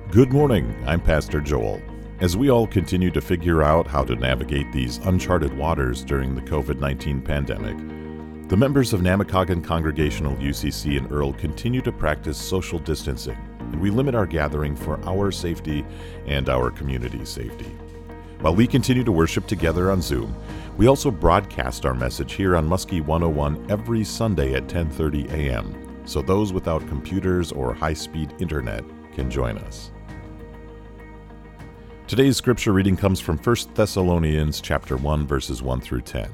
Good morning, I'm Pastor Joel. As we all continue to figure out how to navigate these uncharted waters during the COVID-19 pandemic, the members of Namekagon Congregational UCC in Earl continue to practice social distancing, and we limit our gathering for our safety and our community's safety. While we continue to worship together on Zoom, we also broadcast our message here on Muskie 101 every Sunday at 10:30 a.m., so those without computers or high-speed internet can join us. Today's scripture reading comes from 1 Thessalonians chapter 1, verses 1 through 10.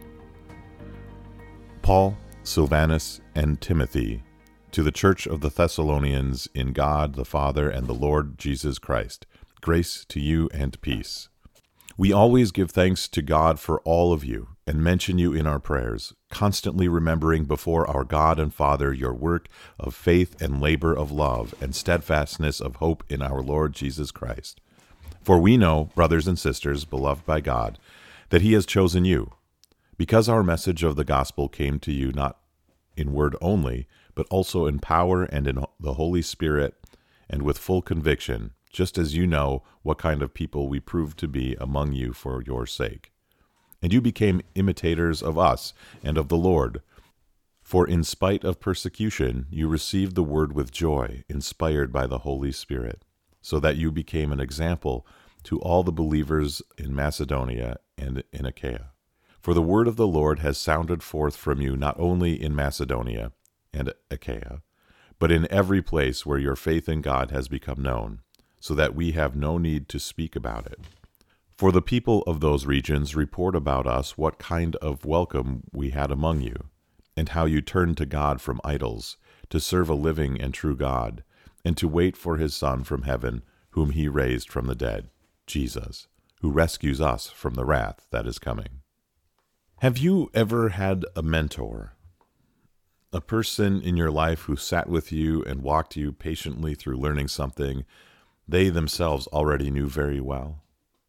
Paul, Silvanus, and Timothy, to the church of the Thessalonians in God the Father and the Lord Jesus Christ, grace to you and peace. We always give thanks to God for all of you and mention you in our prayers, constantly remembering before our God and Father your work of faith and labor of love and steadfastness of hope in our Lord Jesus Christ. For we know, brothers and sisters, beloved by God, that He has chosen you, because our message of the gospel came to you not in word only, but also in power and in the Holy Spirit and with full conviction, just as you know what kind of people we proved to be among you for your sake. And you became imitators of us and of the Lord. For in spite of persecution, you received the word with joy, inspired by the Holy Spirit, so that you became an example to all the believers in Macedonia and in Achaia. For the word of the Lord has sounded forth from you not only in Macedonia and Achaia, but in every place where your faith in God has become known, so that we have no need to speak about it. For the people of those regions report about us what kind of welcome we had among you, and how you turned to God from idols, to serve a living and true God, and to wait for His Son from heaven, whom He raised from the dead, Jesus, who rescues us from the wrath that is coming. Have you ever had a mentor? A person in your life who sat with you and walked you patiently through learning something they themselves already knew very well?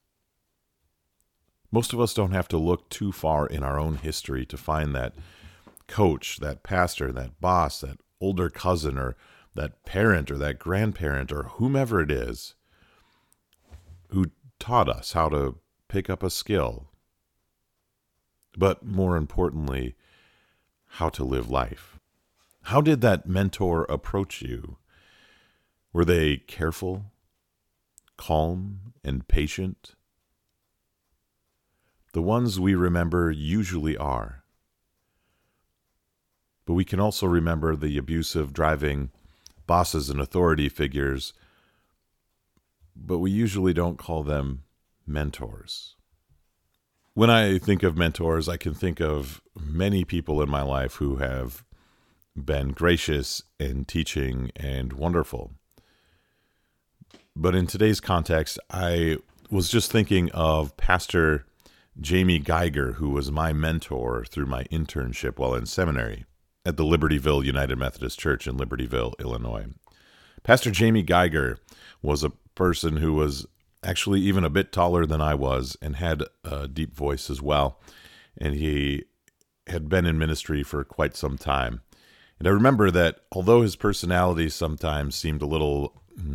Most of us don't have to look too far in our own history to find that coach, that pastor, that boss, that older cousin, or that parent or that grandparent or whomever it is who taught us how to pick up a skill, but more importantly, how to live life. How did that mentor approach you? Were they careful, calm, and patient? The ones we remember usually are. But we can also remember the abusive, driving bosses and authority figures, but we usually don't call them mentors. When I think of mentors, I can think of many people in my life who have been gracious and teaching and wonderful. But in today's context, I was just thinking of Pastor Jamie Geiger, who was my mentor through my internship while in seminary at the Libertyville United Methodist Church in Libertyville, Illinois. Pastor Jamie Geiger was a person who was actually even a bit taller than I was and had a deep voice as well. And he had been in ministry for quite some time. And I remember that although his personality sometimes seemed a little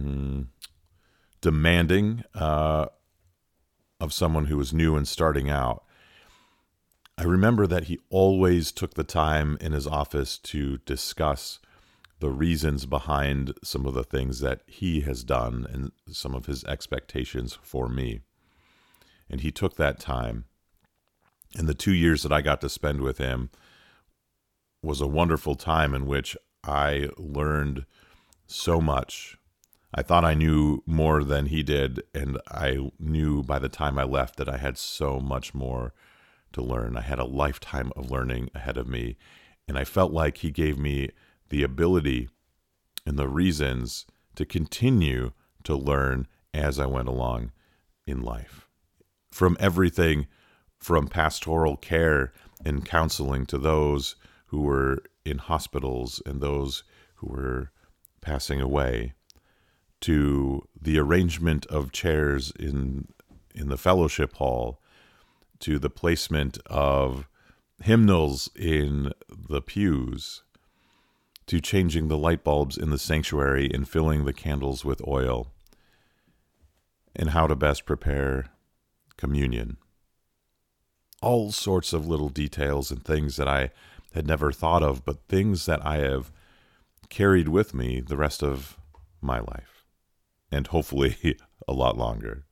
demanding of someone who was new and starting out, I remember that he always took the time in his office to discuss the reasons behind some of the things that he has done and some of his expectations for me. And he took that time. And the 2 years that I got to spend with him was a wonderful time in which I learned so much. I thought I knew more than he did, and I knew by the time I left that I had so much more to learn. I had a lifetime of learning ahead of me, and I felt like he gave me the ability and the reasons to continue to learn as I went along in life. From everything from pastoral care and counseling to those who were in hospitals and those who were passing away, to the arrangement of chairs in the fellowship hall, to the placement of hymnals in the pews, to changing the light bulbs in the sanctuary and filling the candles with oil, and how to best prepare communion. All sorts of little details and things that I had never thought of, but things that I have carried with me the rest of my life, and hopefully a lot longer.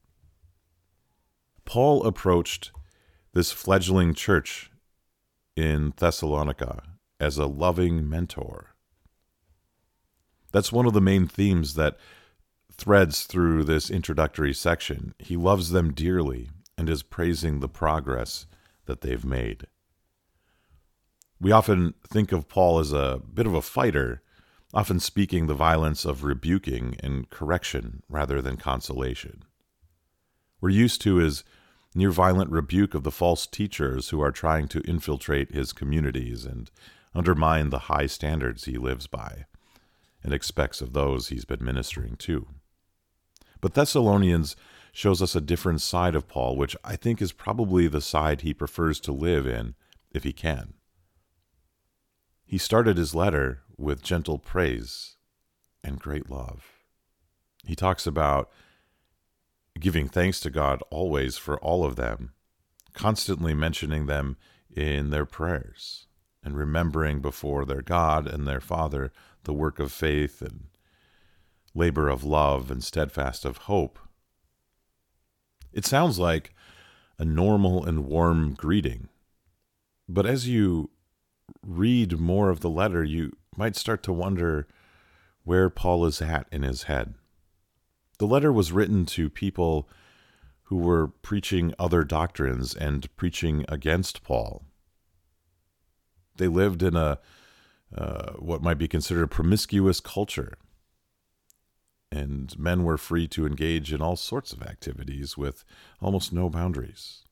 Paul approached this fledgling church in Thessalonica as a loving mentor. That's one of the main themes that threads through this introductory section. He loves them dearly and is praising the progress that they've made. We often think of Paul as a bit of a fighter, often speaking the violence of rebuking and correction rather than consolation. We're used to his near violent rebuke of the false teachers who are trying to infiltrate his communities and undermine the high standards he lives by and expects of those he's been ministering to. But Thessalonians shows us a different side of Paul, which I think is probably the side he prefers to live in if he can. He started his letter with gentle praise and great love. He talks about giving thanks to God always for all of them, constantly mentioning them in their prayers, and remembering before their God and their Father the work of faith and labor of love and steadfast of hope. It sounds like a normal and warm greeting, but as you read more of the letter, you might start to wonder where Paul is at in his head. The letter was written to people who were preaching other doctrines and preaching against Paul. They lived in a what might be considered a promiscuous culture, and men were free to engage in all sorts of activities with almost no boundaries.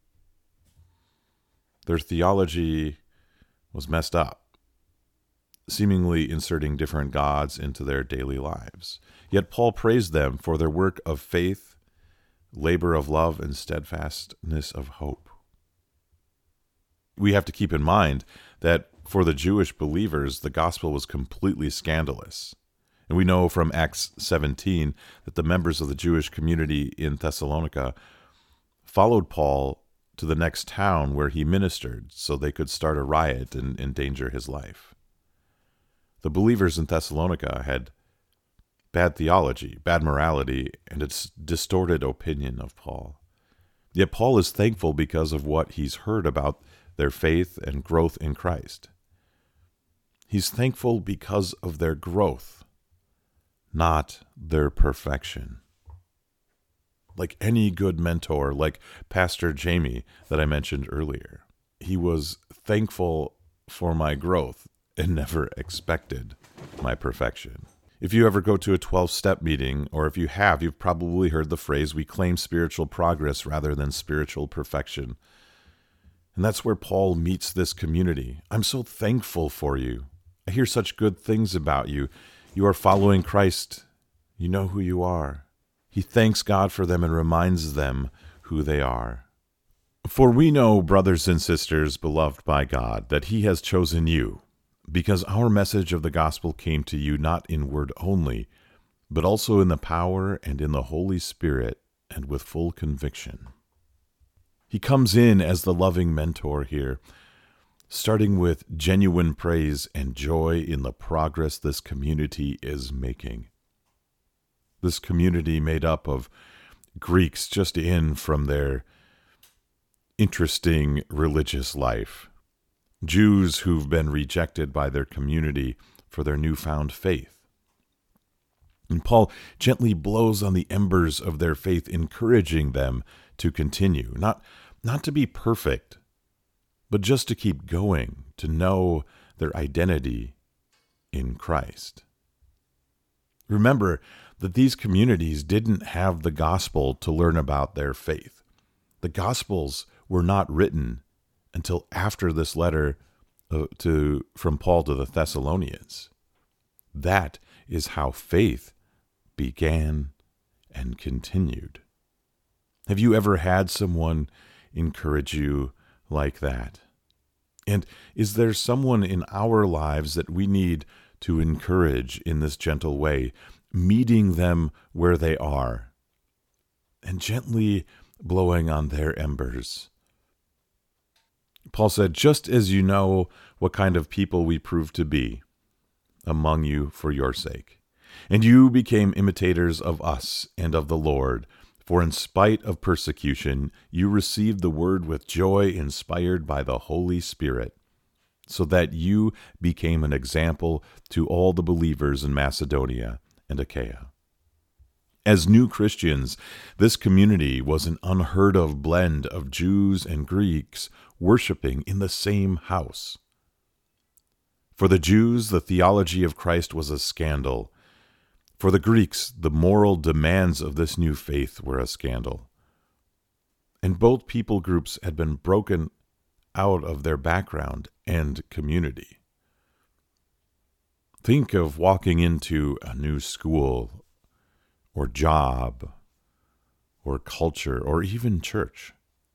Their theology was messed up, seemingly inserting different gods into their daily lives. Yet Paul praised them for their work of faith, labor of love, and steadfastness of hope. We have to keep in mind that for the Jewish believers, the gospel was completely scandalous. And we know from Acts 17 that the members of the Jewish community in Thessalonica followed Paul to the next town where he ministered so they could start a riot and endanger his life. The believers in Thessalonica had bad theology, bad morality, and a distorted opinion of Paul. Yet Paul is thankful because of what he's heard about their faith and growth in Christ. He's thankful because of their growth, not their perfection. Like any good mentor, like Pastor Jamie that I mentioned earlier, he was thankful for my growth and never expected my perfection. If you ever go to a 12-step meeting, or if you have, you've probably heard the phrase, we claim spiritual progress rather than spiritual perfection. And that's where Paul meets this community. I'm so thankful for you. I hear such good things about you. You are following Christ. You know who you are. He thanks God for them and reminds them who they are. For we know, brothers and sisters, beloved by God, that He has chosen you, because our message of the gospel came to you not in word only, but also in the power and in the Holy Spirit and with full conviction. He comes in as the loving mentor here, starting with genuine praise and joy in the progress this community is making. This community made up of Greeks just in from their interesting religious life, Jews who've been rejected by their community for their newfound faith. And Paul gently blows on the embers of their faith, encouraging them to continue, not to be perfect, but just to keep going, to know their identity in Christ. Remember that these communities didn't have the gospel to learn about their faith. The Gospels were not written until after this letter from Paul to the Thessalonians. That is how faith began and continued. Have you ever had someone encourage you like that? And is there someone in our lives that we need to encourage in this gentle way, meeting them where they are, and gently blowing on their embers. Paul said, just as you know what kind of people we proved to be among you for your sake, and you became imitators of us and of the Lord, for in spite of persecution, you received the word with joy inspired by the Holy Spirit, so that you became an example to all the believers in Macedonia and Achaia. As new Christians, this community was an unheard of blend of Jews and Greeks worshiping in the same house. For the Jews, the theology of Christ was a scandal. For the Greeks, the moral demands of this new faith were a scandal. And both people groups had been broken out of their background and community. Think of walking into a new school or job or culture or even church.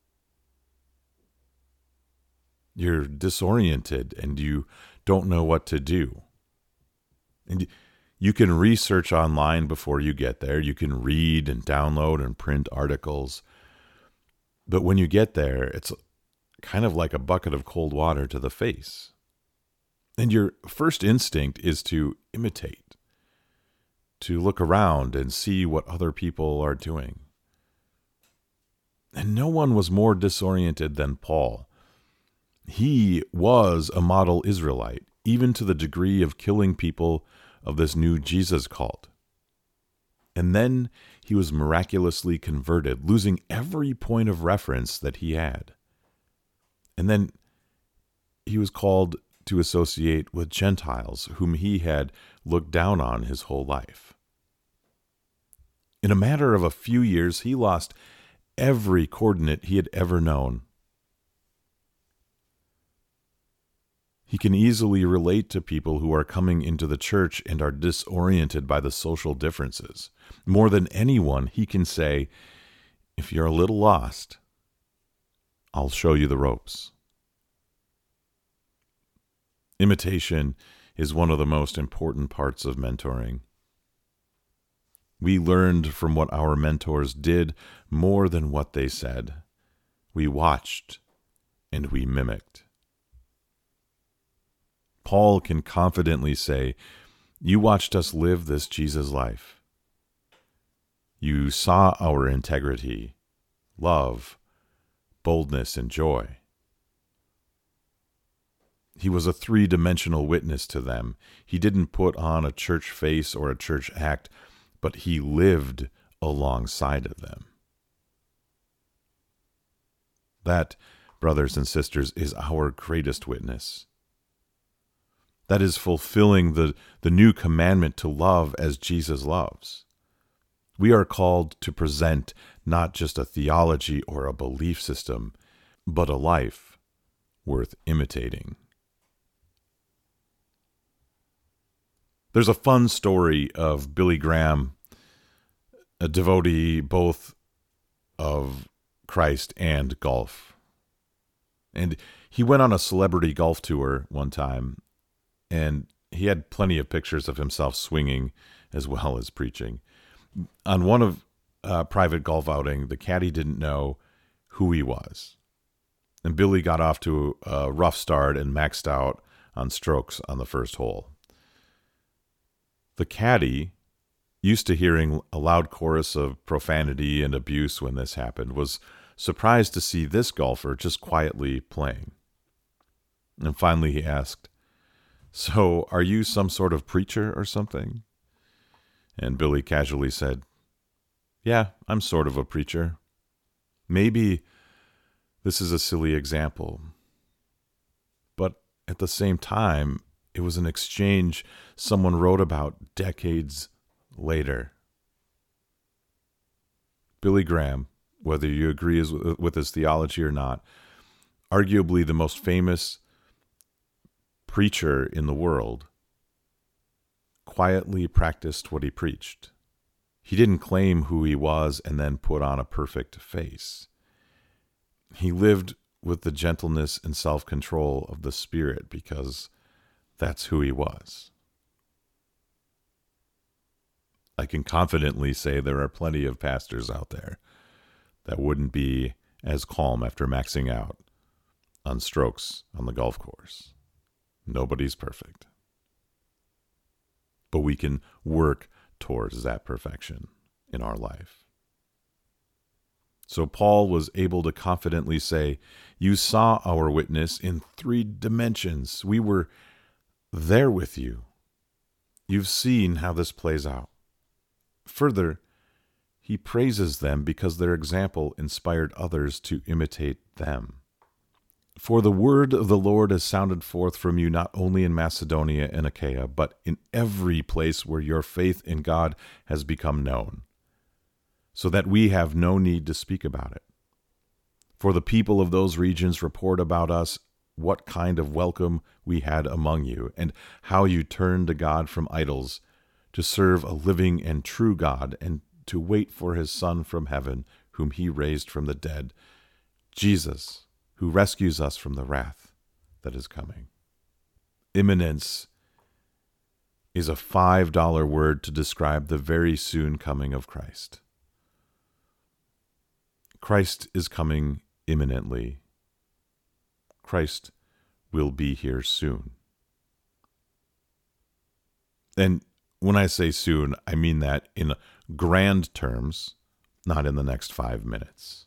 You're disoriented and you don't know what to do. And you can research online before you get there. You can read and download and print articles. But when you get there, it's kind of like a bucket of cold water to the face. And your first instinct is to imitate, to look around and see what other people are doing. And no one was more disoriented than Paul. He was a model Israelite, even to the degree of killing people of this new Jesus cult. And then he was miraculously converted, losing every point of reference that he had. And then he was called to associate with Gentiles, whom he had looked down on his whole life. In a matter of a few years, he lost every coordinate he had ever known. He can easily relate to people who are coming into the church and are disoriented by the social differences. More than anyone, he can say, if you're a little lost, I'll show you the ropes. Imitation is one of the most important parts of mentoring. We learned from what our mentors did more than what they said. We watched and we mimicked. Paul can confidently say, you watched us live this Jesus life. You saw our integrity, love, boldness, and joy. He was a three-dimensional witness to them. He didn't put on a church face or a church act, but he lived alongside of them. That, brothers and sisters, is our greatest witness. That is fulfilling the new commandment to love as Jesus loves. We are called to present not just a theology or a belief system, but a life worth imitating. There's a fun story of Billy Graham, a devotee both of Christ and golf. And he went on a celebrity golf tour one time, and he had plenty of pictures of himself swinging as well as preaching. On one of private golf outing, the caddy didn't know who he was. And Billy got off to a rough start and maxed out on strokes on the first hole. The caddy, used to hearing a loud chorus of profanity and abuse when this happened, was surprised to see this golfer just quietly playing. And finally he asked, "So, are you some sort of preacher or something?" And Billy casually said, "Yeah, I'm sort of a preacher. Maybe this is a silly example, but at the same time, it was an exchange someone wrote about decades later." Billy Graham, whether you agree with his theology or not, arguably the most famous preacher in the world, quietly practiced what he preached. He didn't claim who he was and then put on a perfect face. He lived with the gentleness and self-control of the Spirit because that's who he was. I can confidently say there are plenty of pastors out there that wouldn't be as calm after maxing out on strokes on the golf course. Nobody's perfect. But we can work towards that perfection in our life. So Paul was able to confidently say, "You saw our witness in 3 dimensions. We were there with you. You've seen how this plays out." Further, he praises them because their example inspired others to imitate them. "For the word of the Lord has sounded forth from you not only in Macedonia and Achaia, but in every place where your faith in God has become known, so that we have no need to speak about it. For the people of those regions report about us what kind of welcome we had among you, and how you turned to God from idols to serve a living and true God, and to wait for his Son from heaven, whom he raised from the dead, Jesus, who rescues us from the wrath that is coming." Imminence is a $5 word to describe the very soon coming of Christ. Christ is coming imminently. Christ will be here soon. And when I say soon, I mean that in grand terms, not in the next 5 minutes.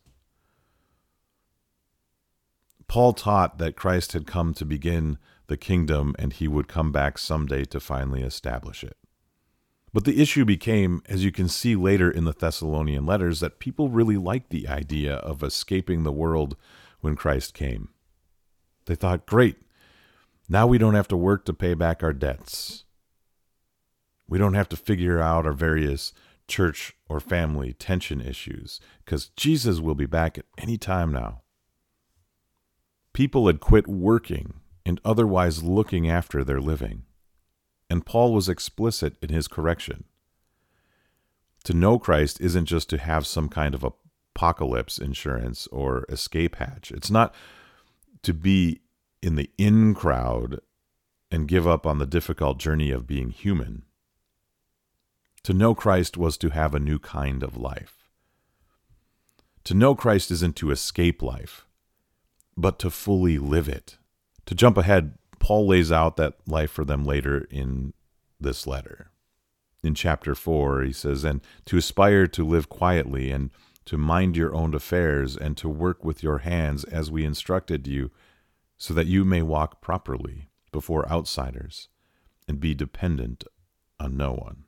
Paul taught that Christ had come to begin the kingdom and he would come back someday to finally establish it. But the issue became, as you can see later in the Thessalonian letters, that people really liked the idea of escaping the world when Christ came. They thought, great, now we don't have to work to pay back our debts. We don't have to figure out our various church or family tension issues, because Jesus will be back at any time now. People had quit working and otherwise looking after their living. And Paul was explicit in his correction. To know Christ isn't just to have some kind of apocalypse insurance or escape hatch. It's not to be in the in crowd and give up on the difficult journey of being human. To know Christ was to have a new kind of life. To know Christ isn't to escape life, but to fully live it. To jump ahead, Paul lays out that life for them later in this letter. In chapter 4, he says, "And to aspire to live quietly, and to mind your own affairs, and to work with your hands as we instructed you, so that you may walk properly before outsiders, and be dependent on no one."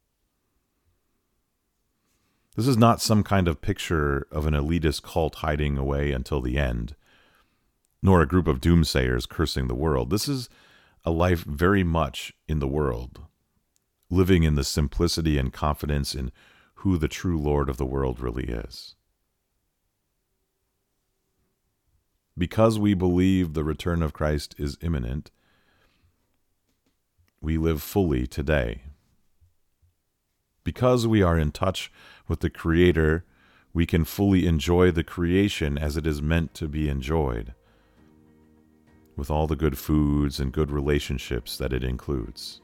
This is not some kind of picture of an elitist cult hiding away until the end, nor a group of doomsayers cursing the world. This is a life very much in the world, living in the simplicity and confidence in who the true Lord of the world really is. Because we believe the return of Christ is imminent, we live fully today. Because we are in touch with the Creator, we can fully enjoy the creation as it is meant to be enjoyed, with all the good foods and good relationships that it includes.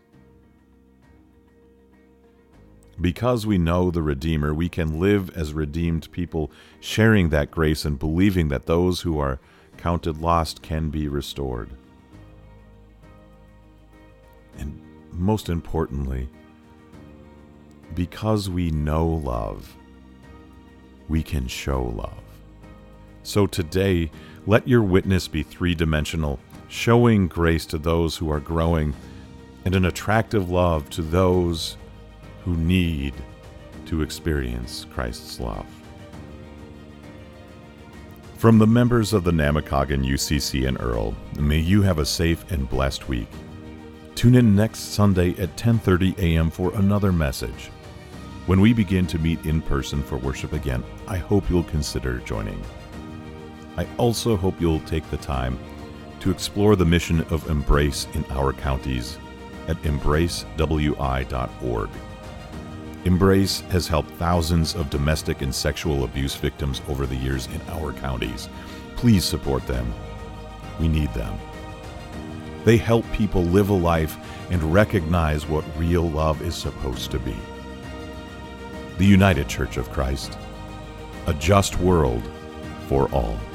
Because we know the Redeemer, we can live as redeemed people, sharing that grace and believing that those who are counted lost can be restored. And most importantly, because we know love, we can show love. So today, let your witness be 3-dimensional, showing grace to those who are growing, and an attractive love to those who need to experience Christ's love. From the members of the Namakagon UCC and Earl, may you have a safe and blessed week. Tune in next Sunday at 10:30 a.m. for another message. When we begin to meet in person for worship again, I hope you'll consider joining. I also hope you'll take the time to explore the mission of Embrace in our counties at embracewi.org. Embrace has helped thousands of domestic and sexual abuse victims over the years in our counties. Please support them. We need them. They help people live a life and recognize what real love is supposed to be. the United Church of Christ, a just world for all.